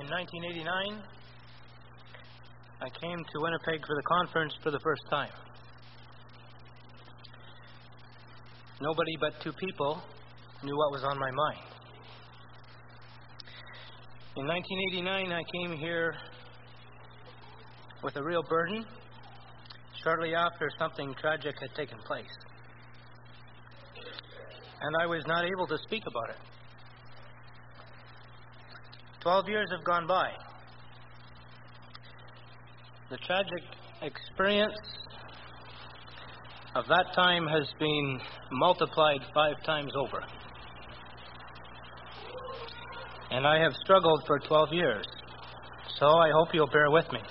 In 1989, I came to Winnipeg for the conference for the first time. Nobody but two people knew what was on my mind. In 1989, I came here with a real burden, shortly after something tragic had taken place. And I was not able to speak about it. 12 years have gone by. The tragic experience of that time has been multiplied 5 times over. And I have struggled for 12 years. So I hope you'll bear with me.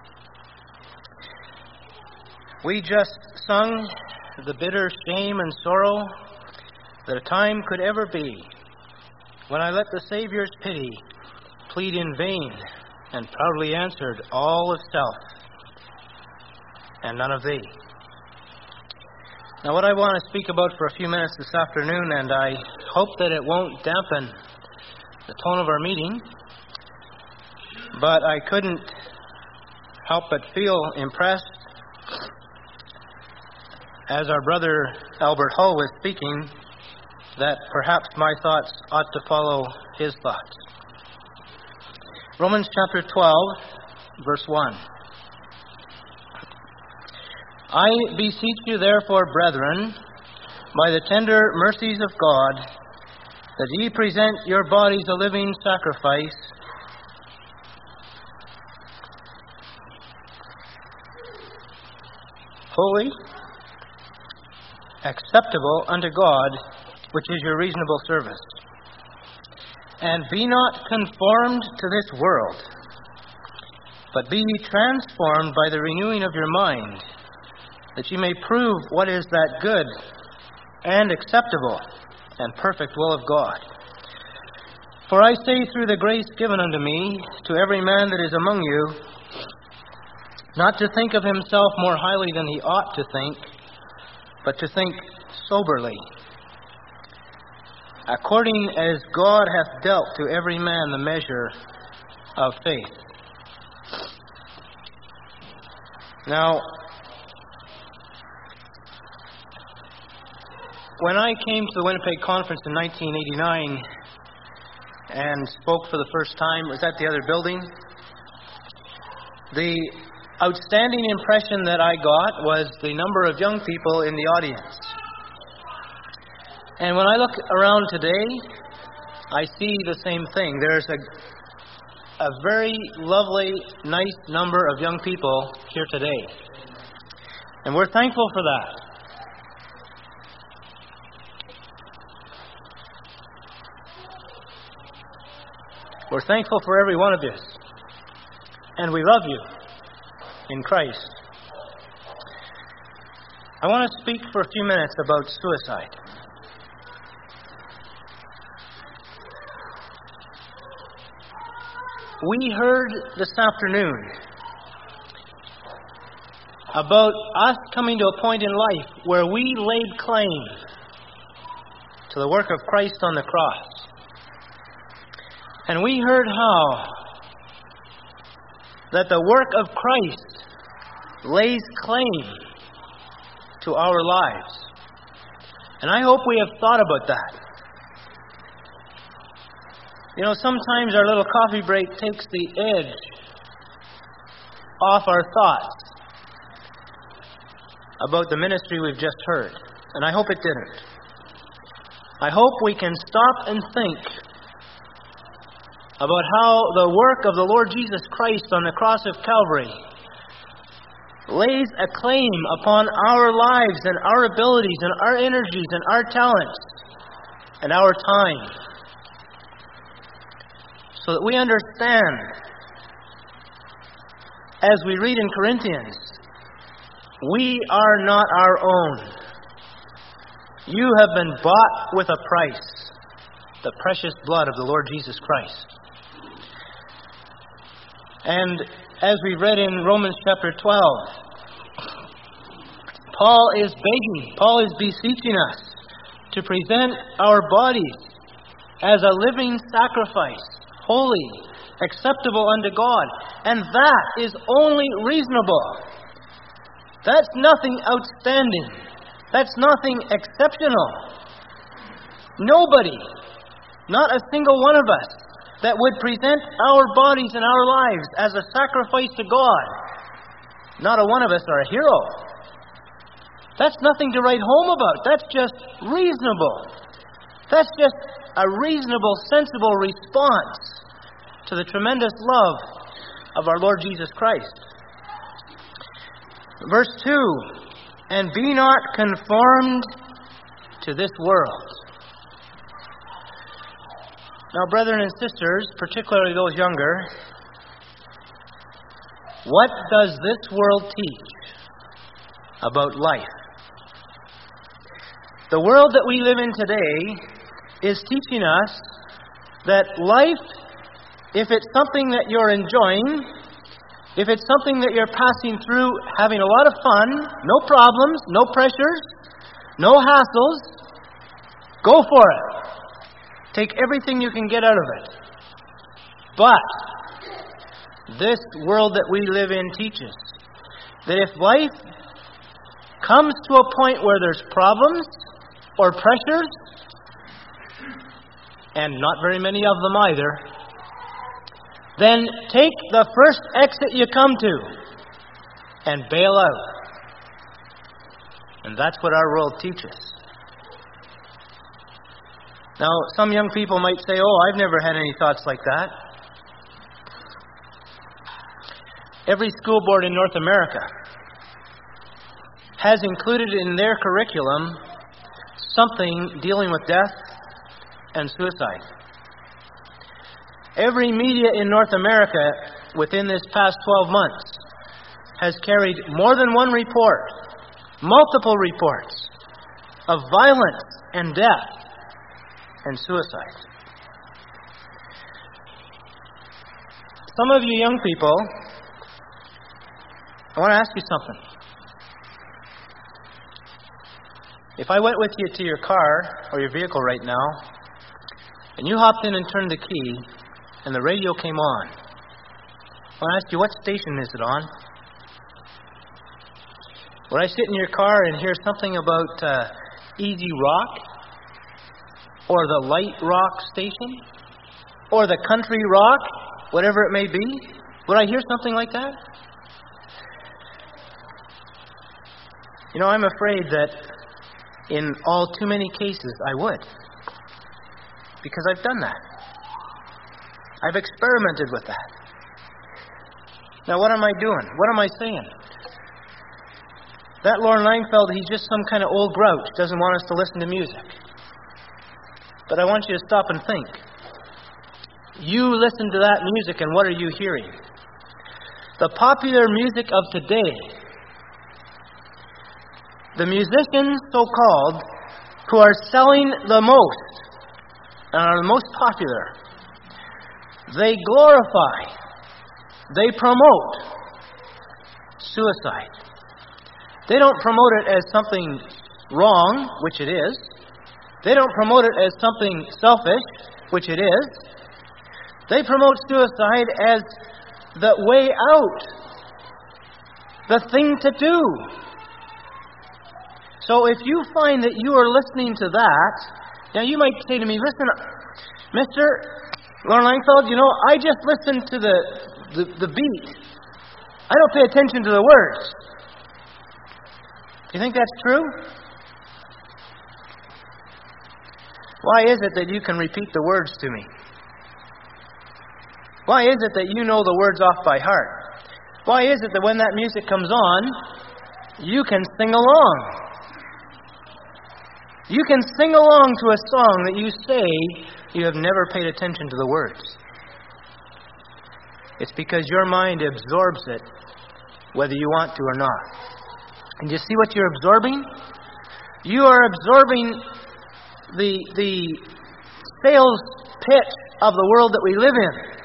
We just sung the bitter shame and sorrow that a time could ever be when I let the Savior's pity plead in vain and proudly answered all of self and none of thee. Now what I want to speak about for a few minutes this afternoon, and I hope that it won't dampen the tone of our meeting, but I couldn't help but feel impressed as our brother Albert Hull was speaking that perhaps my thoughts ought to follow his thoughts. Romans chapter 12, verse 1. I beseech you therefore, brethren, by the tender mercies of God, that ye present your bodies a living sacrifice, holy, acceptable unto God, which is your reasonable service. And be not conformed to this world, but be ye transformed by the renewing of your mind, that ye may prove what is that good and acceptable and perfect will of God. For I say through the grace given unto me, to every man that is among you, not to think of himself more highly than he ought to think, but to think soberly, according as God hath dealt to every man the measure of faith. Now, when I came to the Winnipeg Conference in 1989 and spoke for the first time, it was at the other building, the outstanding impression that I got was the number of young people in the audience. And when I look around today, I see the same thing. There's a very lovely, nice number of young people here today. And we're thankful for that. We're thankful for every one of you. And we love you in Christ. I want to speak for a few minutes about suicide. We heard this afternoon about us coming to a point in life where we laid claim to the work of Christ on the cross. And we heard how that the work of Christ lays claim to our lives. And I hope we have thought about that. You know, sometimes our little coffee break takes the edge off our thoughts about the ministry we've just heard. And I hope it didn't. I hope we can stop and think about how the work of the Lord Jesus Christ on the cross of Calvary lays a claim upon our lives and our abilities and our energies and our talents and our time, so that we understand, as we read in Corinthians, we are not our own. You have been bought with a price, the precious blood of the Lord Jesus Christ. And as we read in Romans chapter 12, Paul is begging, Paul is beseeching us to present our bodies as a living sacrifice, holy, acceptable unto God. And that is only reasonable. That's nothing outstanding. That's nothing exceptional. Nobody, not a single one of us, that would present our bodies and our lives as a sacrifice to God, not a one of us are a hero. That's nothing to write home about. That's just reasonable. That's just a reasonable, sensible response to the tremendous love of our Lord Jesus Christ. Verse 2, and be not conformed to this world. Now, brethren and sisters, particularly those younger, what does this world teach about life? The world that we live in today is teaching us that life, if it's something that you're enjoying, if it's something that you're passing through, having a lot of fun, no problems, no pressures, no hassles, go for it. Take everything you can get out of it. But this world that we live in teaches that if life comes to a point where there's problems or pressures, and not very many of them either, then take the first exit you come to and bail out. And that's what our world teaches. Now, some young people might say, oh, I've never had any thoughts like that. Every school board in North America has included in their curriculum something dealing with death and suicide. Every media in North America within this past 12 months has carried more than one report, multiple reports of violence and death and suicide. Some of you young people, I want to ask you something. If I went with you to your car or your vehicle right now, and you hopped in and turned the key, and the radio came on, I want to ask you, what station is it on? Would I sit in your car and hear something about easy rock? Or the light rock station? Or the country rock? Whatever it may be? Would I hear something like that? You know, I'm afraid that in all too many cases I would. Because I've done that. I've experimented with that. Now what am I doing? What am I saying? That Lorne Langfeld, he's just some kind of old grouch, doesn't want us to listen to music. But I want you to stop and think. You listen to that music, and what are you hearing? The popular music of today, the musicians, so-called, who are selling the most and are the most popular, they glorify, they promote suicide. They don't promote it as something wrong, which it is. They don't promote it as something selfish, which it is. They promote suicide as the way out, the thing to do. So if you find that you are listening to that, now you might say to me, listen, Mr. Lorne Langfeld, you know, I just listen to the beat. I don't pay attention to the words. Do you think that's true? Why is it that you can repeat the words to me? Why is it that you know the words off by heart? Why is it that when that music comes on, you can sing along? You can sing along to a song that you say you have never paid attention to the words. It's because your mind absorbs it, whether you want to or not. And you see what you're absorbing? You are absorbing the sales pitch of the world that we live in.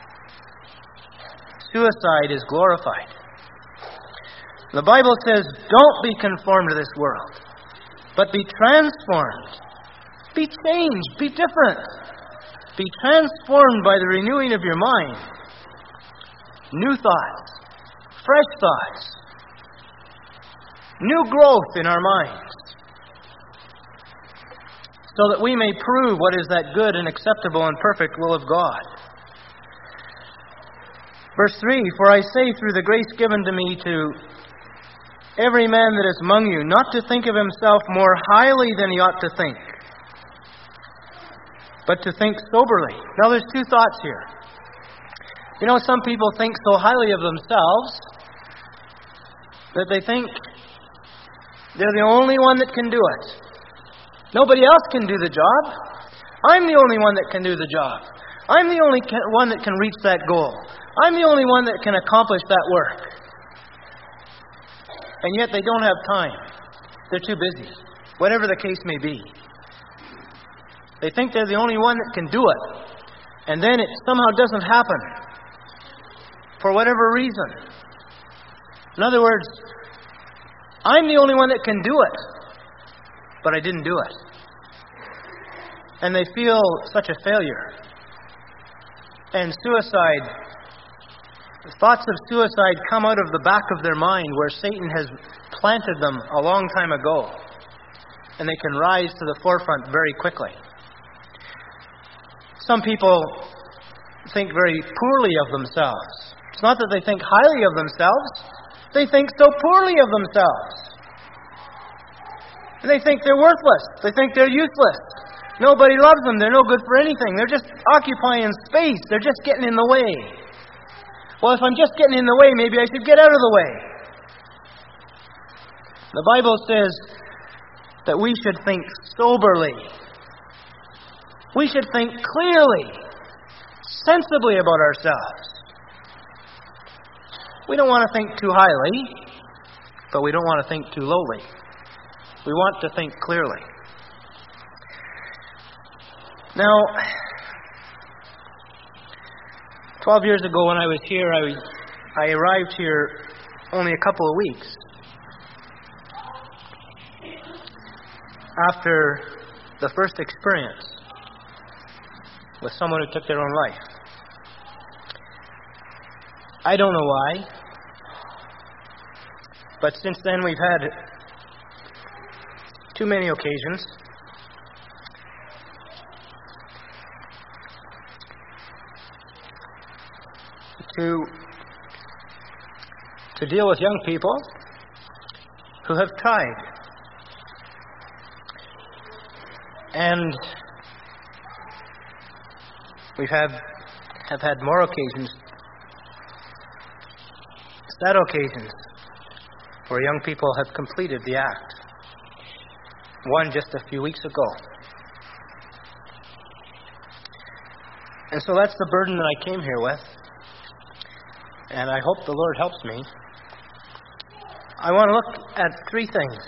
Suicide is glorified. The Bible says, don't be conformed to this world, but be transformed. Be changed. Be different. Be transformed by the renewing of your mind. New thoughts, fresh thoughts, new growth in our minds, so that we may prove what is that good and acceptable and perfect will of God. Verse 3, For I say through the grace given to me to every man that is among you, not to think of himself more highly than he ought to think, but to think soberly. Now there's two thoughts here. You know, some people think so highly of themselves that they think they're the only one that can do it. Nobody else can do the job. I'm the only one that can do the job. I'm the only one that can reach that goal. I'm the only one that can accomplish that work. And yet they don't have time. They're too busy. Whatever the case may be. They think they're the only one that can do it. And then it somehow doesn't happen. For whatever reason. In other words, I'm the only one that can do it. But I didn't do it. And they feel such a failure. And thoughts of suicide come out of the back of their mind where Satan has planted them a long time ago. And they can rise to the forefront very quickly. Some people think very poorly of themselves. It's not that they think highly of themselves. They think so poorly of themselves. And they think they're worthless. They think they're useless. Nobody loves them. They're no good for anything. They're just occupying space. They're just getting in the way. Well, if I'm just getting in the way, maybe I should get out of the way. The Bible says that we should think soberly. We should think clearly, sensibly about ourselves. We don't want to think too highly, but we don't want to think too lowly. We want to think clearly. Now, 12 years ago when I was here, I arrived here only a couple of weeks after the first experience with someone who took their own life. I don't know why, but since then we've had too many occasions to deal with young people who have tried. And we've have had more occasions, sad occasions, where young people have completed the act. One just a few weeks ago. And so that's the burden that I came here with. And I hope the Lord helps me. I want to look at three things.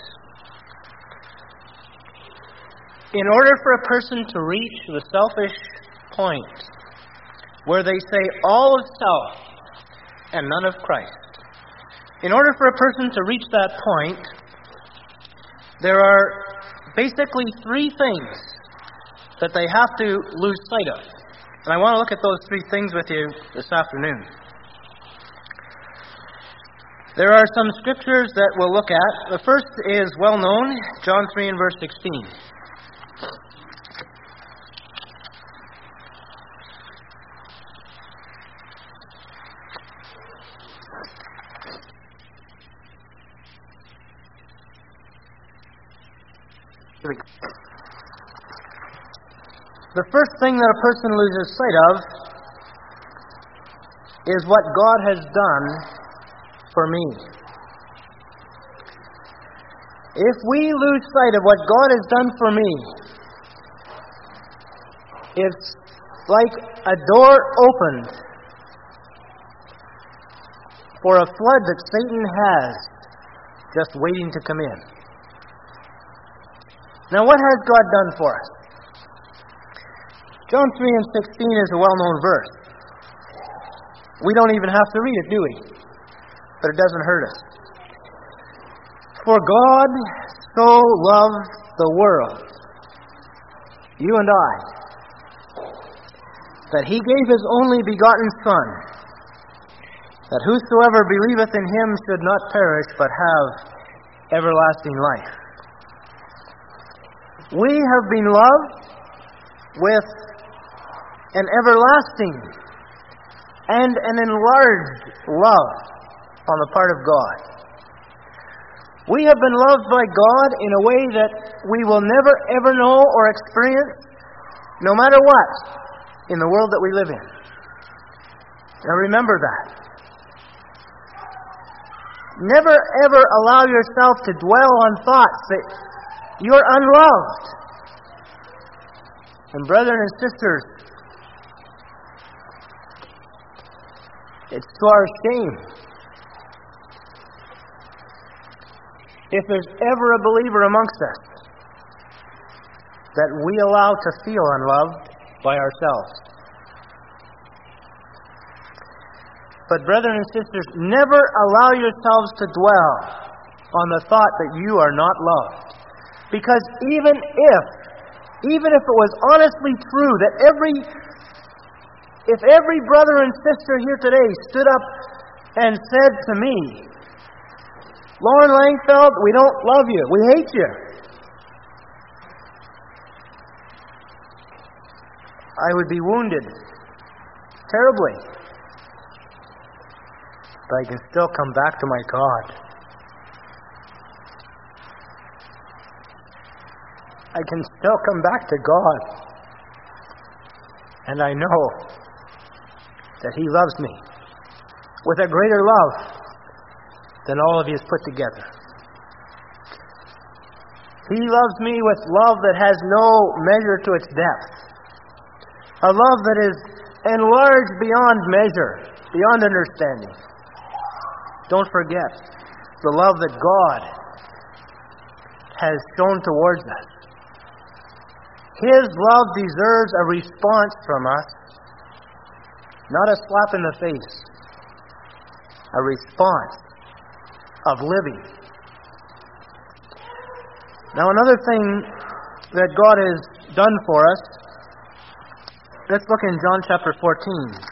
In order for a person to reach the selfish point where they say all of self and none of Christ, in order for a person to reach that point, there are basically three things that they have to lose sight of. And I want to look at those three things with you this afternoon. There are some scriptures that we'll look at. The first is well known, John 3 and verse 16. The first thing that a person loses sight of is what God has done for me. If we lose sight of what God has done for me, it's like a door opened for a flood that Satan has just waiting to come in. Now, what has God done for us? John 3 and 16 is a well-known verse. We don't even have to read it, do we? But it doesn't hurt us. For God so loved the world, you and I, that He gave His only begotten Son, that whosoever believeth in Him should not perish, but have everlasting life. We have been loved with an everlasting and an enlarged love on the part of God. We have been loved by God in a way that we will never ever know or experience, no matter what, in the world that we live in. Now remember that. Never ever allow yourself to dwell on thoughts that you're unloved. And brethren and sisters, it's to our shame if there's ever a believer amongst us that we allow to feel unloved by ourselves. But brethren and sisters, never allow yourselves to dwell on the thought that you are not loved. Because even if it was honestly true that if every brother and sister here today stood up and said to me, Lauren Langfeld, we don't love you, we hate you, I would be wounded terribly. But I can still come back to my God. I can still come back to God. And I know that He loves me with a greater love than all of you put together. He loves me with love that has no measure to its depth. A love that is enlarged beyond measure, beyond understanding. Don't forget the love that God has shown towards us. His love deserves a response from us, not a slap in the face. A response of living. Now another thing that God has done for us, let's look in John chapter 14.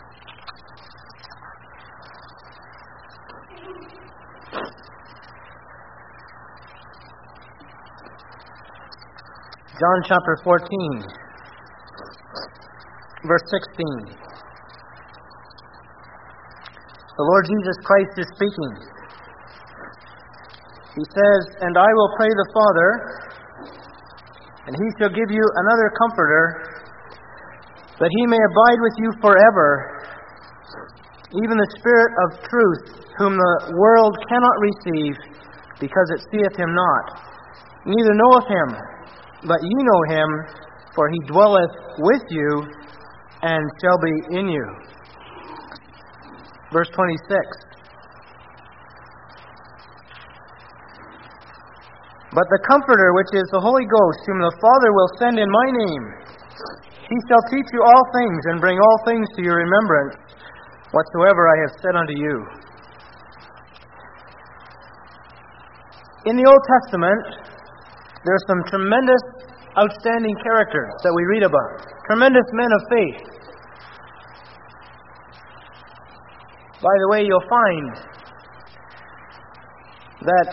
John chapter 14, verse 16. The Lord Jesus Christ is speaking. He says, "And I will pray the Father, and He shall give you another Comforter, that He may abide with you forever, even the Spirit of truth, whom the world cannot receive, because it seeth Him not, neither knoweth Him. But ye know Him, for He dwelleth with you, and shall be in you." Verse 26. "But the Comforter, which is the Holy Ghost, whom the Father will send in my name, He shall teach you all things, and bring all things to your remembrance, whatsoever I have said unto you." In the Old Testament, there are some tremendous, outstanding characters that we read about. Tremendous men of faith. By the way, you'll find that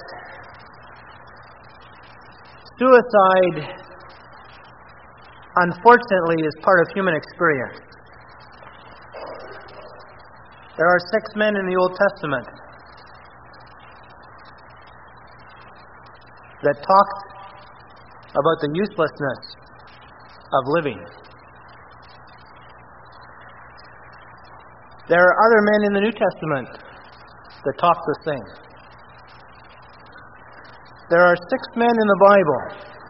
suicide, unfortunately, is part of human experience. There are 6 men in the Old Testament that talked about the uselessness of living. There are other men in the New Testament that talk the same. There are 6 men in the Bible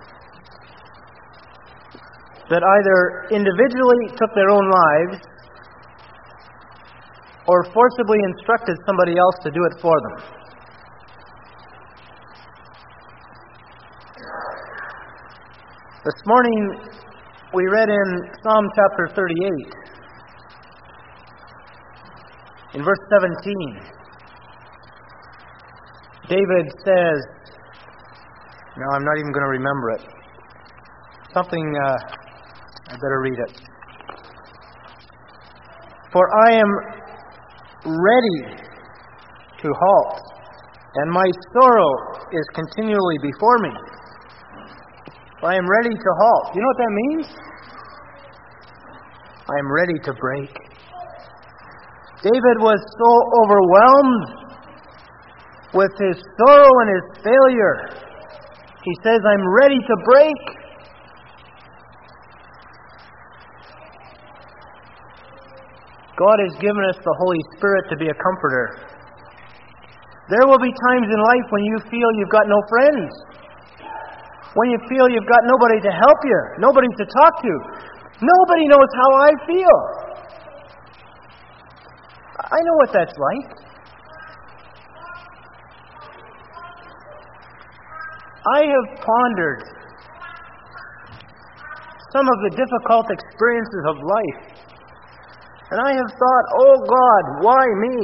that either individually took their own lives or forcibly instructed somebody else to do it for them. This morning we read in Psalm chapter 38, in verse 17, David says, no, I'm not even going to remember it. I better read it. For I am ready to halt, and my sorrow is continually before me. I am ready to halt. You know what that means? I am ready to break. David was so overwhelmed with his sorrow and his failure. He says, I'm ready to break. God has given us the Holy Spirit to be a comforter. There will be times in life when you feel you've got no friends. When you feel you've got nobody to help you, nobody to talk to. Nobody knows how I feel. I know what that's like. I have pondered some of the difficult experiences of life. And I have thought, oh God, why me?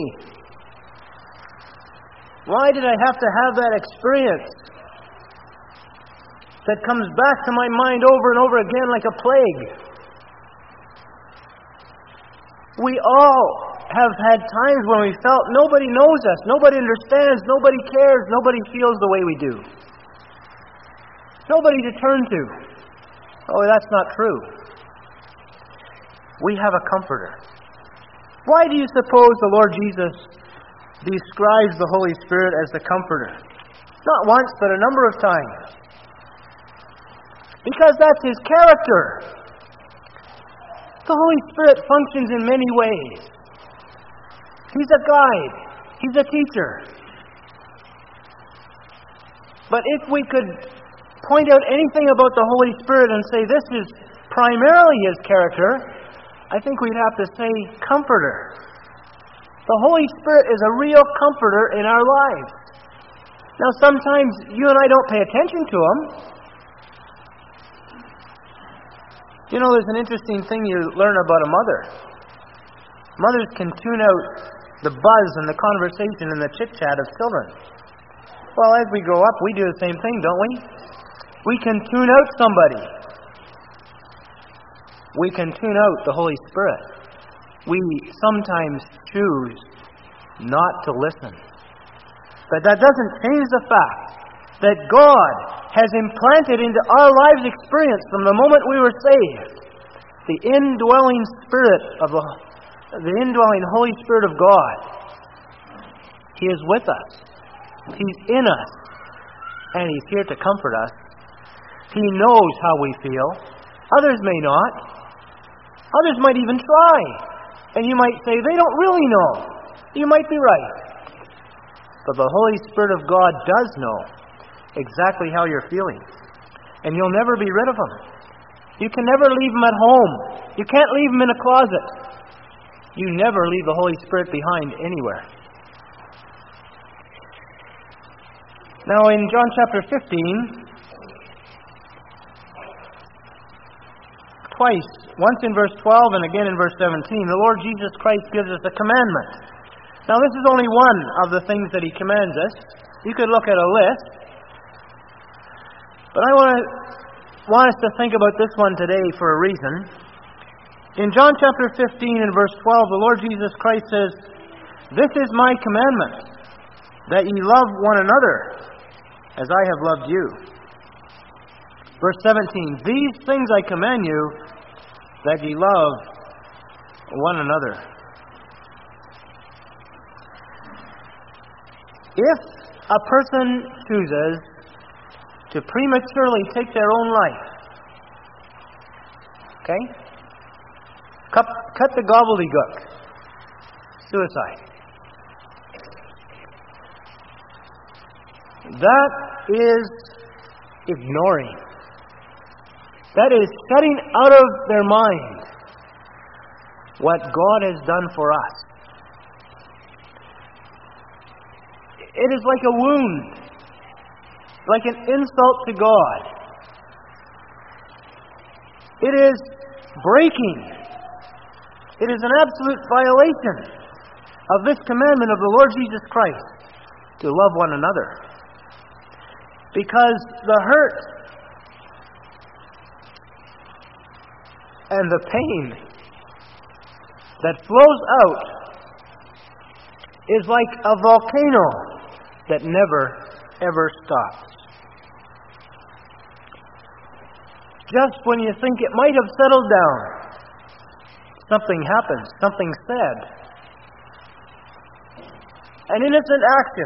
Why did I have to have that experience that comes back to my mind over and over again like a plague? We all have had times when we felt nobody knows us, nobody understands, nobody cares, nobody feels the way we do. Nobody to turn to. Oh, that's not true. We have a comforter. Why do you suppose the Lord Jesus describes the Holy Spirit as the comforter? Not once, but a number of times. Because that's His character. The Holy Spirit functions in many ways. He's a guide. He's a teacher. But if we could point out anything about the Holy Spirit and say this is primarily His character, I think we'd have to say comforter. The Holy Spirit is a real comforter in our lives. Now sometimes you and I don't pay attention to Him. You know, there's an interesting thing you learn about a mother. Mothers can tune out the buzz and the conversation and the chit-chat of children. Well, as we grow up, we do the same thing, don't we? We can tune out somebody. We can tune out the Holy Spirit. We sometimes choose not to listen. But that doesn't change the fact that God has implanted into our lives experience from the moment we were saved the indwelling Spirit of the indwelling Holy Spirit of God. He is with us. He's in us. And He's here to comfort us. He knows how we feel. Others may not. Others might even try. And you might say, they don't really know. You might be right. But the Holy Spirit of God does know exactly how you're feeling. And you'll never be rid of Him. You can never leave Him at home. You can't leave Him in a closet. You never leave the Holy Spirit behind anywhere. Now in John chapter 15, twice, once in verse 12 and again in verse 17, the Lord Jesus Christ gives us a commandment. Now this is only one of the things that He commands us. You could look at a list. But I want us to think about this one today for a reason. In John chapter 15 and verse 12, the Lord Jesus Christ says, "This is my commandment, that ye love one another, as I have loved you." Verse 17, "These things I command you, that ye love one another." If a person chooses to prematurely take their own life, okay? Cut the gobbledygook. Suicide. That is ignoring. That is shutting out of their mind what God has done for us. It is like a wound, like an insult to God. It is breaking. It is an absolute violation of this commandment of the Lord Jesus Christ to love one another. Because the hurt and the pain that flows out is like a volcano that never, ever stops. Just when you think it might have settled down, something happens, something said. An innocent action.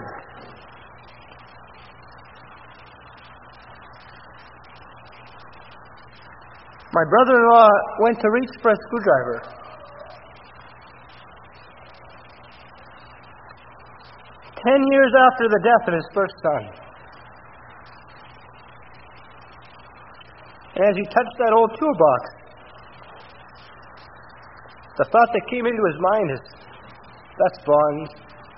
My brother-in-law went to reach for a screwdriver. "10 years after the death of his first son. And as he touched that old toolbox, the thought that came into his mind is, that's Vaughn's.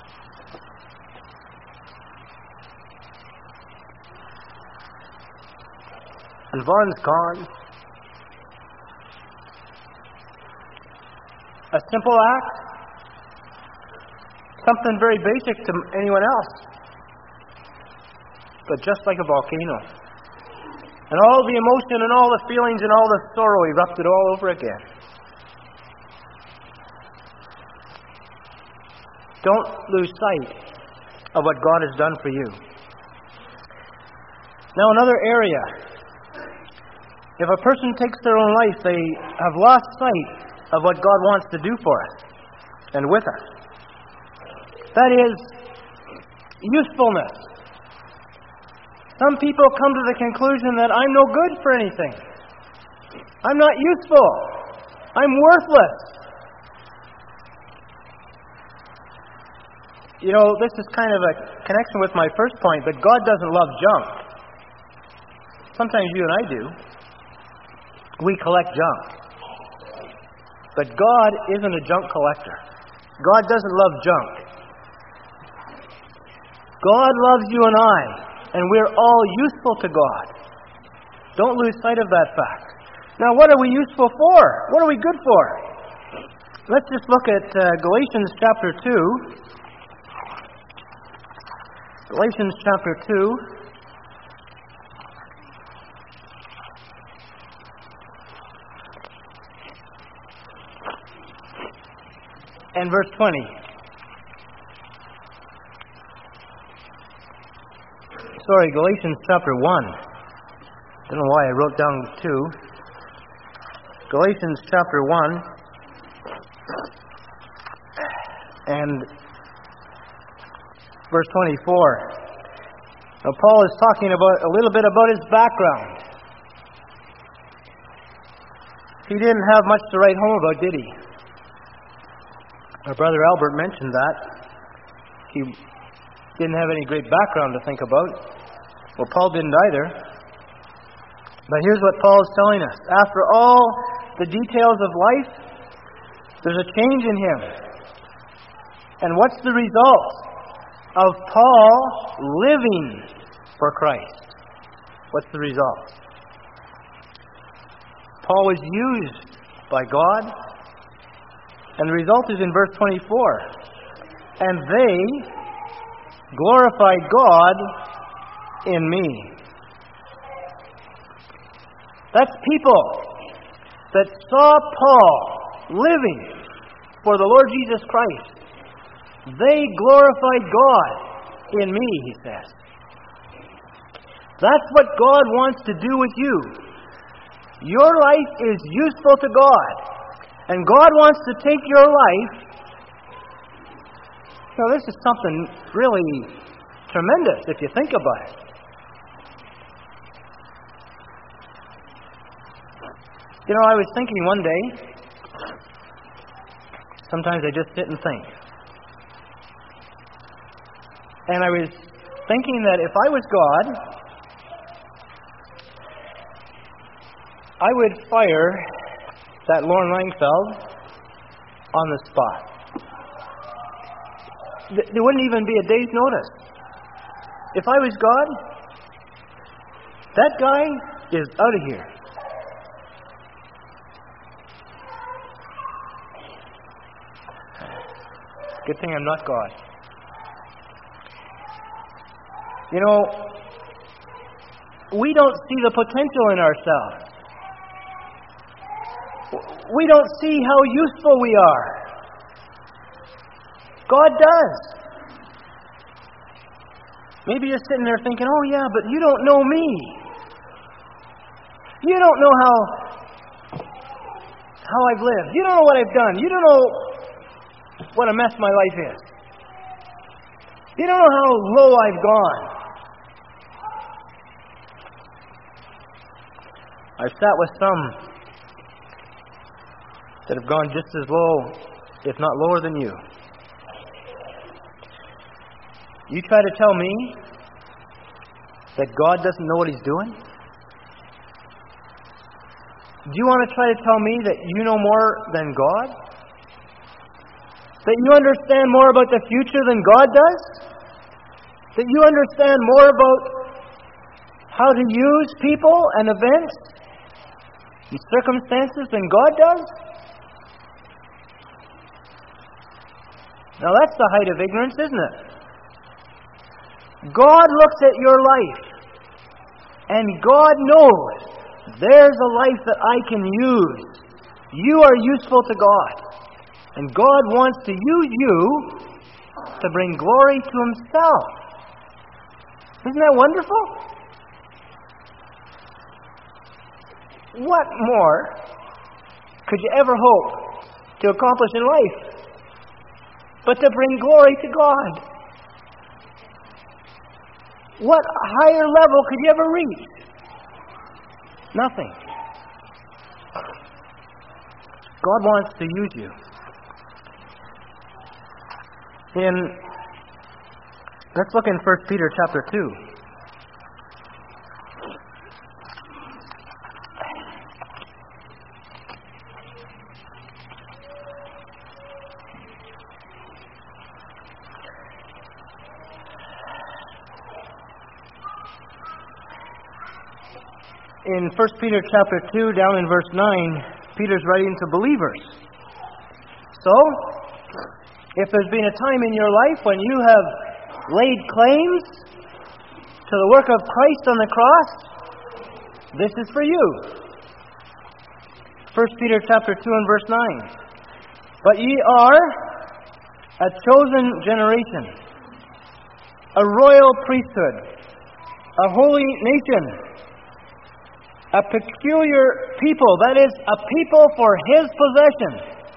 And Vaughn's gone. A simple act, something very basic to anyone else, but just like a volcano. And all the emotion and all the feelings and all the sorrow erupted all over again. Don't lose sight of what God has done for you. Now, another area. If a person takes their own life, they have lost sight of what God wants to do for us and with us. That is usefulness. Some people come to the conclusion that I'm no good for anything. I'm not useful. I'm worthless. You know, this is kind of a connection with my first point, but God doesn't love junk. Sometimes you and I do. We collect junk. But God isn't a junk collector. God doesn't love junk. God loves you and I, and we're all useful to God. Don't lose sight of that fact. Now, what are we useful for? What are we good for? Let's just look at Galatians chapter 2. Galatians chapter 2. And verse 20. Sorry, Galatians chapter 1. Don't know why I wrote down 2. Galatians chapter 1. And verse 24. Now, Paul is talking about a little bit about his background. He didn't have much to write home about, did he? Our brother Albert mentioned that. He didn't have any great background to think about. Well, Paul didn't either. But here's what Paul is telling us. After all the details of life, there's a change in him. And what's the result of Paul living for Christ? What's the result? Paul was used by God. And the result is in verse 24. And they glorified God in me. That's people that saw Paul living for the Lord Jesus Christ. They glorified God in me, he says. That's what God wants to do with you. Your life is useful to God. And God wants to take your life. Now, this is something really tremendous if you think about it. You know, I was thinking one day, sometimes I just sit and think. And I was thinking that if I was God, I would fire that Lorne Langfeld on the spot. There wouldn't even be a day's notice. If I was God, that guy is out of here. Good thing I'm not God. You know, we don't see the potential in ourselves. We don't see how useful we are. God does. Maybe you're sitting there thinking, oh yeah, but you don't know me. You don't know how I've lived. You don't know what I've done. You don't know what a mess my life is. You don't know how low I've gone. I've sat with some that have gone just as low, if not lower than you. You try to tell me that God doesn't know what He's doing? Do you want to try to tell me that you know more than God? That you understand more about the future than God does? That you understand more about how to use people and events and circumstances than God does? Now that's the height of ignorance, isn't it? God looks at your life, and God knows there's a life that I can use. You are useful to God, and God wants to use you to bring glory to Himself. Isn't that wonderful? What more could you ever hope to accomplish in life but to bring glory to God? What higher level could you ever reach? Nothing. God wants to use you. Let's look in 1 Peter chapter 2. In 1 Peter chapter 2, down in verse 9, Peter's writing to believers. So, if there's been a time in your life when you have laid claims to the work of Christ on the cross, this is for you. 1 Peter chapter 2 and verse 9. But ye are a chosen generation, a royal priesthood, a holy nation, a peculiar people, that is, a people for His possession,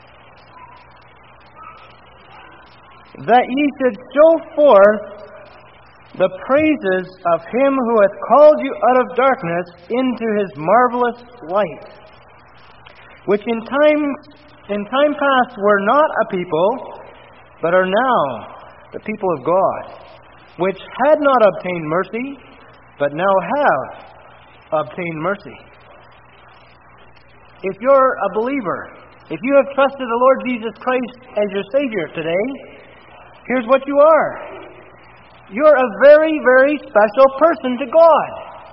that ye should show forth the praises of Him who hath called you out of darkness into His marvelous light, which in time past were not a people, but are now the people of God, which had not obtained mercy, but now have obtain mercy. If you're a believer, if you have trusted the Lord Jesus Christ as your Savior today, here's what you are. You're a very, very special person to God.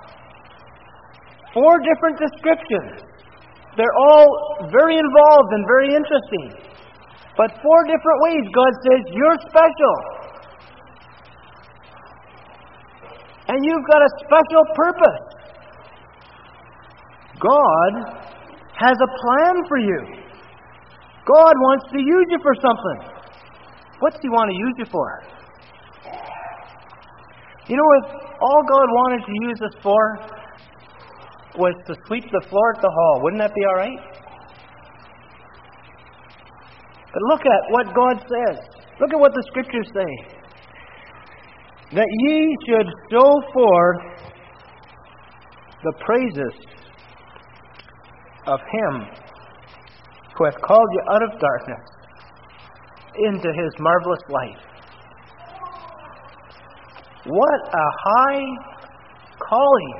4 different descriptions. They're all very involved and very interesting. But 4 different ways God says you're special. And you've got a special purpose. God has a plan for you. God wants to use you for something. What's He want to use you for? You know, if all God wanted to use us for was to sweep the floor at the hall, wouldn't that be all right? But look at what God says. Look at what the Scriptures say. That ye should show forth the praises of Him who hath called you out of darkness into His marvelous light. What a high calling.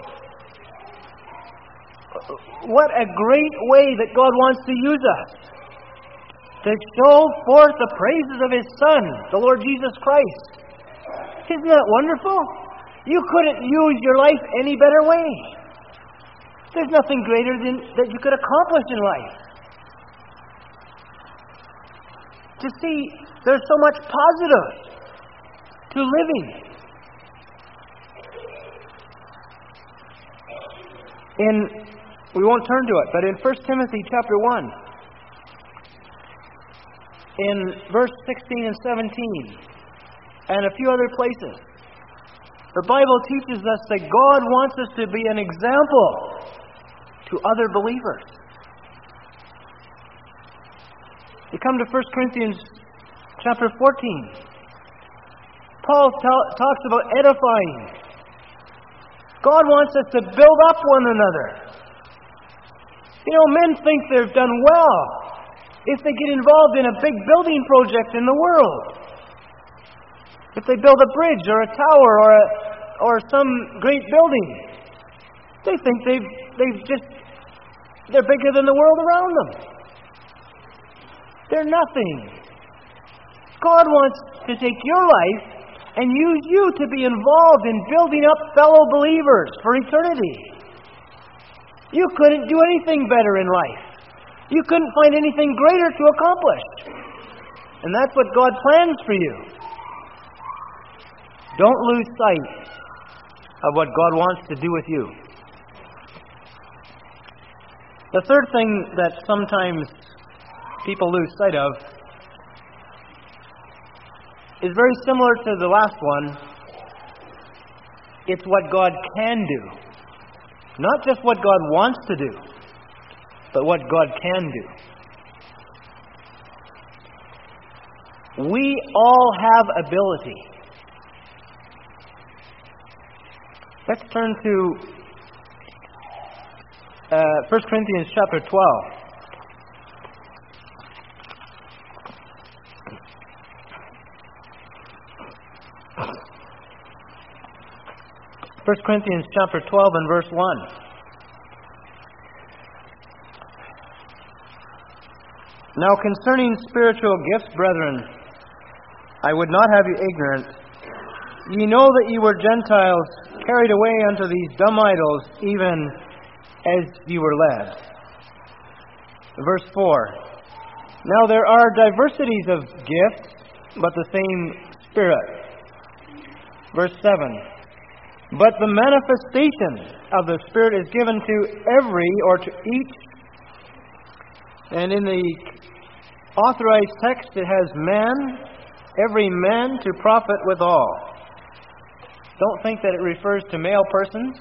What a great way that God wants to use us to show forth the praises of His Son, the Lord Jesus Christ. Isn't that wonderful? You couldn't use your life any better way. There's nothing greater than that you could accomplish in life. To see, there's so much positive to living. We won't turn to it, but in 1 Timothy chapter 1, in verse 16 and 17 and a few other places. The Bible teaches us that God wants us to be an example to other believers. You come to 1 Corinthians chapter 14. Paul talks about edifying. God wants us to build up one another. You know, men think they've done well if they get involved in a big building project in the world. If they build a bridge or a tower or some great building, they think they're bigger than the world around them. They're nothing. God wants to take your life and use you to be involved in building up fellow believers for eternity. You couldn't do anything better in life. You couldn't find anything greater to accomplish. And that's what God plans for you. Don't lose sight of what God wants to do with you. The third thing that sometimes people lose sight of is very similar to the last one. It's what God can do. Not just what God wants to do, but what God can do. We all have ability. Let's turn to 1 Corinthians chapter 12. 1 Corinthians chapter 12 and verse 1. Now concerning spiritual gifts, brethren, I would not have you ignorant. Ye know that ye were Gentiles, carried away unto these dumb idols, even as ye were led. Verse 4. Now there are diversities of gifts, but the same Spirit. Verse 7. But the manifestation of the Spirit is given to every, or to each. And in the authorized text it has man, every man to profit withal. Don't think that it refers to male persons.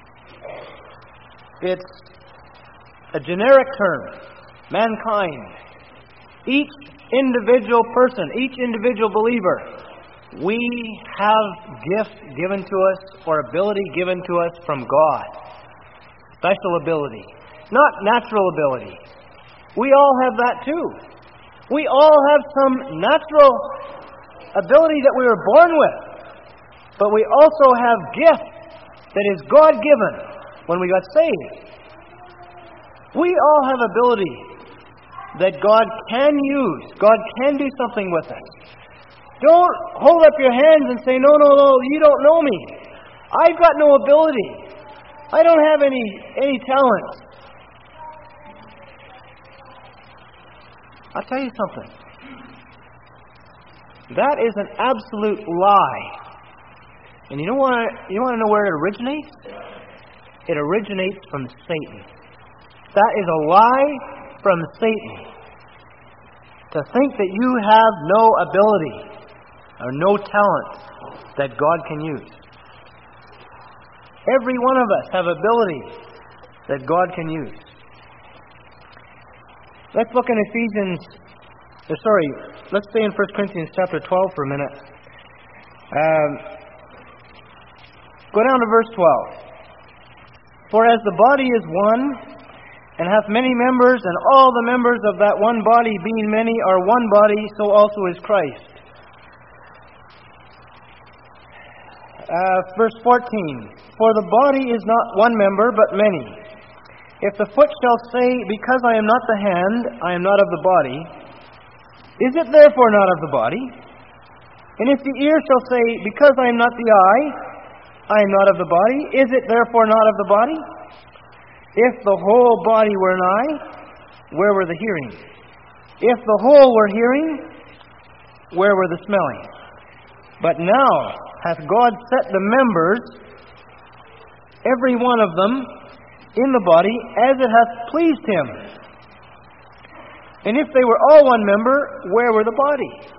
It's a generic term. Mankind. Each individual person, each individual believer, we have gifts given to us, or ability given to us from God. Special ability. Not natural ability. We all have that too. We all have some natural ability that we were born with. But we also have gifts that is God-given when we got saved. We all have ability that God can use. God can do something with us. Don't hold up your hands and say, no, you don't know me. I've got no ability. I don't have any talent. I'll tell you something. That is an absolute lie. And you want to know where it originates? It originates from Satan. That is a lie from Satan. To think that you have no ability or no talent that God can use. Every one of us have ability that God can use. Let's look in let's stay in 1 Corinthians chapter 12 for a minute. Go down to verse 12. For as the body is one, and hath many members, and all the members of that one body, being many, are one body, so also is Christ. Verse 14. For the body is not one member, but many. If the foot shall say, because I am not the hand, I am not of the body, is it therefore not of the body? And if the ear shall say, because I am not the eye, I am not of the body, is it therefore not of the body? If the whole body were an eye, where were the hearing? If the whole were hearing, where were the smelling? But now hath God set the members, every one of them, in the body, as it hath pleased Him. And if they were all one member, where were the body?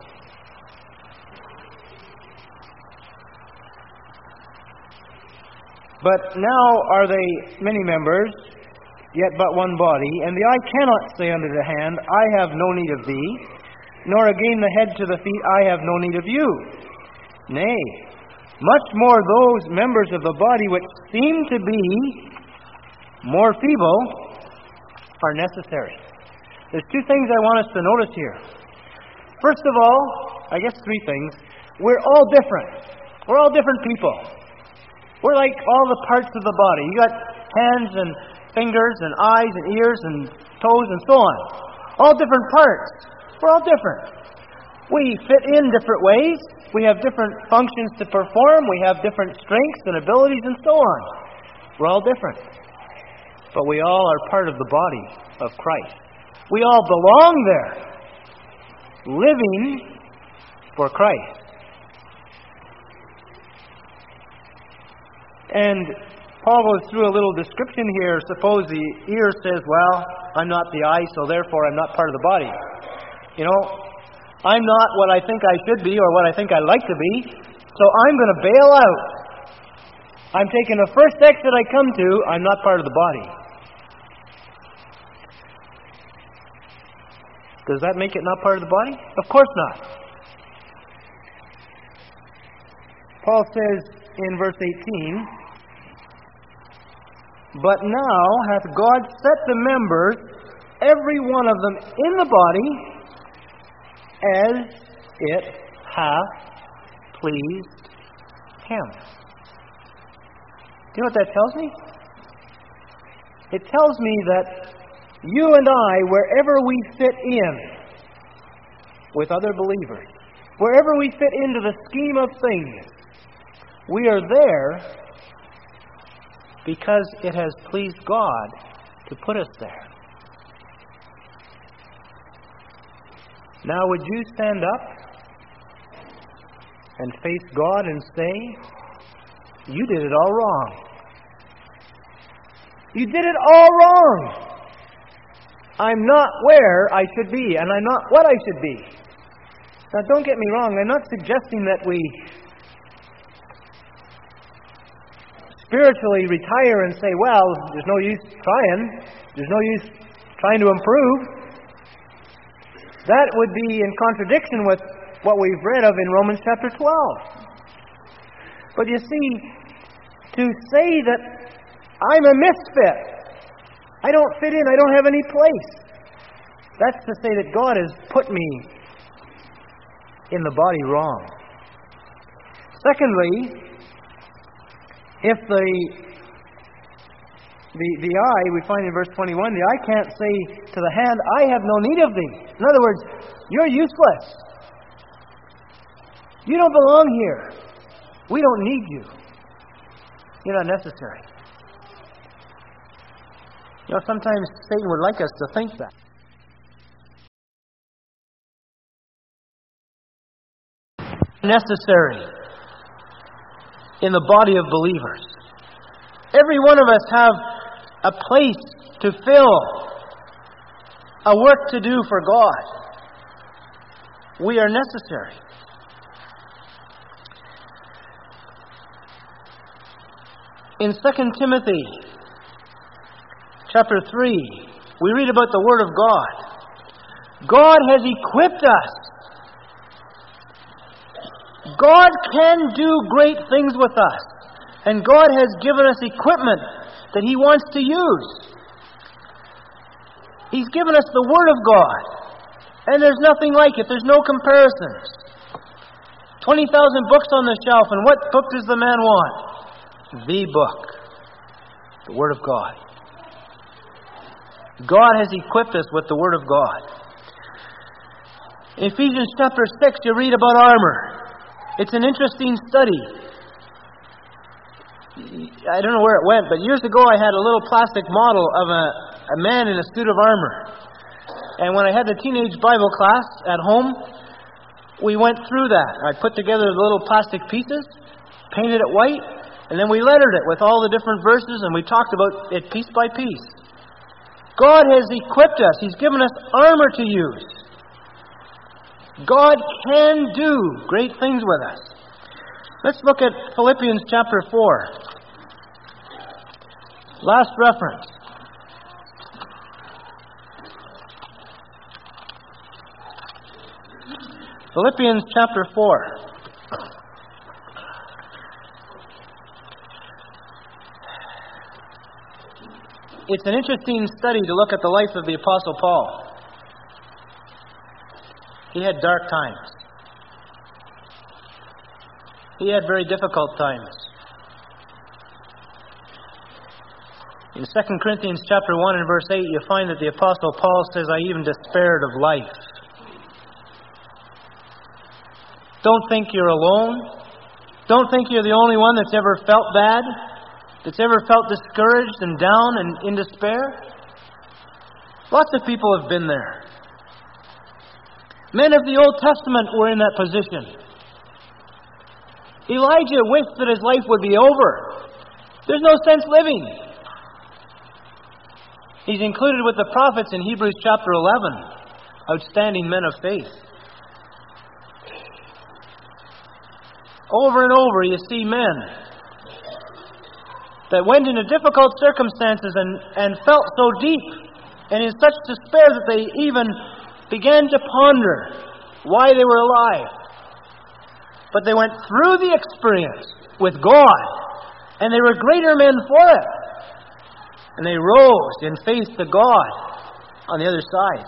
But now are they many members, yet but one body. And the eye cannot say unto the hand, I have no need of thee, nor again the head to the feet, I have no need of you. Nay, much more those members of the body which seem to be more feeble are necessary. There's two things I want us to notice here. First of all, I guess three things. We're all different. We're all different people. We're like all the parts of the body. You got hands and fingers and eyes and ears and toes and so on. All different parts. We're all different. We fit in different ways. We have different functions to perform. We have different strengths and abilities and so on. We're all different. But we all are part of the body of Christ. We all belong there, living for Christ. And Paul goes through a little description here. Suppose the ear says, well, I'm not the eye, so therefore I'm not part of the body. You know, I'm not what I think I should be or what I think I like to be, so I'm going to bail out. I'm taking the first exit I come to, I'm not part of the body. Does that make it not part of the body? Of course not. Paul says in verse 18, but now hath God set the members, every one of them in the body, as it hath pleased Him. Do you know what that tells me? It tells me that you and I, wherever we fit in with other believers, wherever we fit into the scheme of things, we are there because it has pleased God to put us there. Now, would you stand up and face God and say, you did it all wrong. You did it all wrong. I'm not where I should be, and I'm not what I should be. Now, don't get me wrong. I'm not suggesting that we spiritually retire and say, well, there's no use trying. There's no use trying to improve. That would be in contradiction with what we've read of in Romans chapter 12. But you see, to say that I'm a misfit, I don't fit in, I don't have any place, that's to say that God has put me in the body wrong. Secondly, if the eye, we find in verse 21, the eye can't say to the hand, I have no need of thee. In other words, you're useless. You don't belong here. We don't need you. You're not necessary. You know, sometimes Satan would like us to think that. Necessary in the body of believers. Every one of us have a place to fill, a work to do for God. We are necessary. In 2 Timothy chapter 3, we read about the Word of God. God has equipped us. God can do great things with us. And God has given us equipment that He wants to use. He's given us the Word of God. And there's nothing like it. There's no comparisons. 20,000 books on the shelf. And what book does the man want? The book. The Word of God. God has equipped us with the Word of God. In Ephesians chapter 6, you read about armor. It's an interesting study. I don't know where it went, but years ago I had a little plastic model of a man in a suit of armor. And when I had the teenage Bible class at home, we went through that. I put together the little plastic pieces, painted it white, and then we lettered it with all the different verses, and we talked about it piece by piece. God has equipped us. He's given us armor to use. God can do great things with us. Let's look at Philippians chapter 4. Last reference. Philippians chapter 4. It's an interesting study to look at the life of the Apostle Paul. He had dark times. He had very difficult times. In 2 Corinthians chapter 1 and verse 8, you find that the Apostle Paul says, I even despaired of life. Don't think you're alone. Don't think you're the only one that's ever felt bad, that's ever felt discouraged and down and in despair. Lots of people have been there. Men of the Old Testament were in that position. Elijah wished that his life would be over. There's no sense living. He's included with the prophets in Hebrews chapter 11, outstanding men of faith. Over and over you see men that went into difficult circumstances and felt so deep and in such despair that they even began to ponder why they were alive. But they went through the experience with God, and they were greater men for it. And they rose in faith to God on the other side.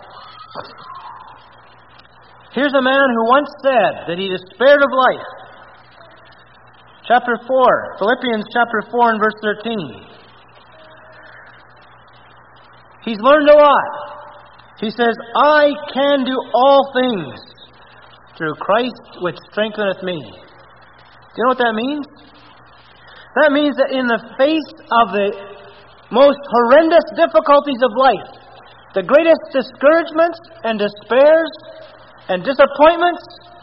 Here's a man who once said that he despaired of life. Chapter 4, Philippians chapter 4 and verse 13. He's learned a lot. He says, I can do all things through Christ which strengtheneth me. Do you know what that means? That means that in the face of the most horrendous difficulties of life, the greatest discouragements and despairs and disappointments,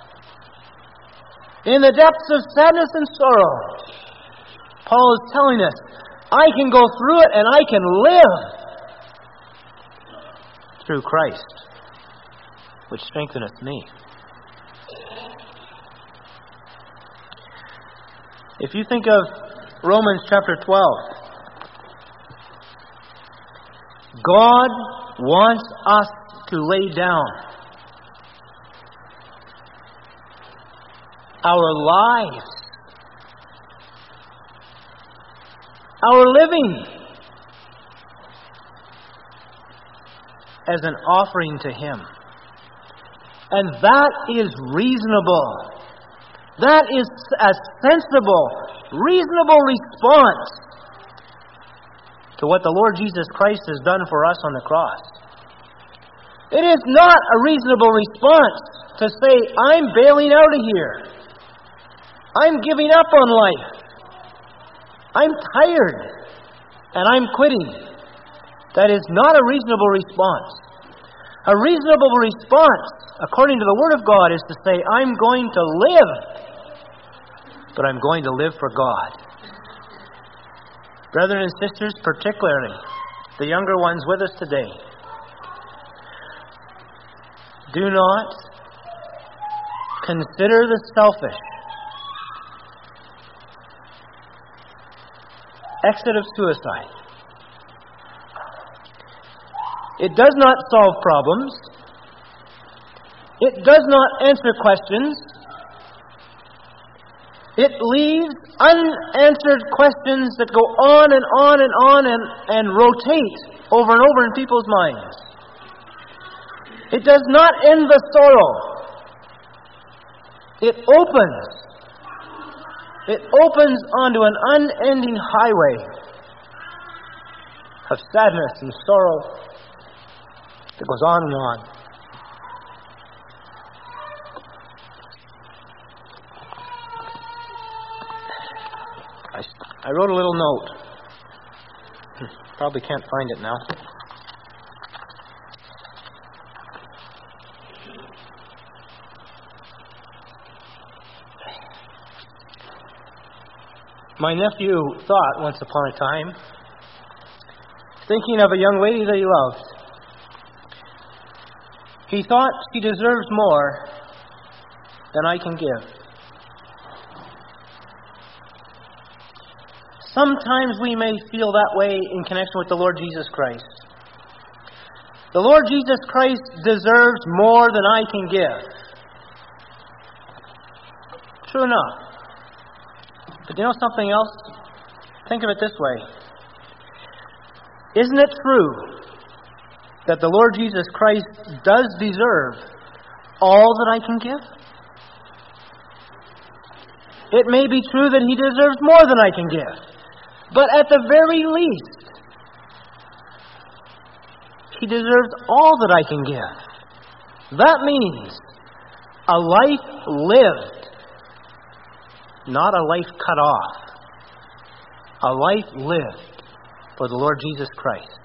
in the depths of sadness and sorrow, Paul is telling us, I can go through it and I can live through Christ, which strengtheneth me. If you think of Romans chapter 12, God wants us to lay down our lives, our living, as an offering to Him. And that is reasonable. That is a sensible, reasonable response to what the Lord Jesus Christ has done for us on the cross. It is not a reasonable response to say, I'm bailing out of here. I'm giving up on life. I'm tired and I'm quitting. That is not a reasonable response. A reasonable response, according to the Word of God, is to say, I'm going to live, but I'm going to live for God. Brethren and sisters, particularly the younger ones with us today, do not consider the selfish exit of suicide. It does not solve problems. It does not answer questions. It leaves unanswered questions that go on and on and on and rotate over and over in people's minds. It does not end the sorrow. It opens onto an unending highway of sadness and sorrow that goes on and on. I wrote a little note. Probably can't find it now. My nephew thought once upon a time thinking of a young lady that he loved. He thought she deserves more than I can give. Sometimes we may feel that way in connection with the Lord Jesus Christ. The Lord Jesus Christ deserves more than I can give. True enough. But you know something else? Think of it this way. Isn't it true that the Lord Jesus Christ does deserve all that I can give? It may be true that He deserves more than I can give. But at the very least, He deserves all that I can give. That means a life lived, not a life cut off. A life lived for the Lord Jesus Christ.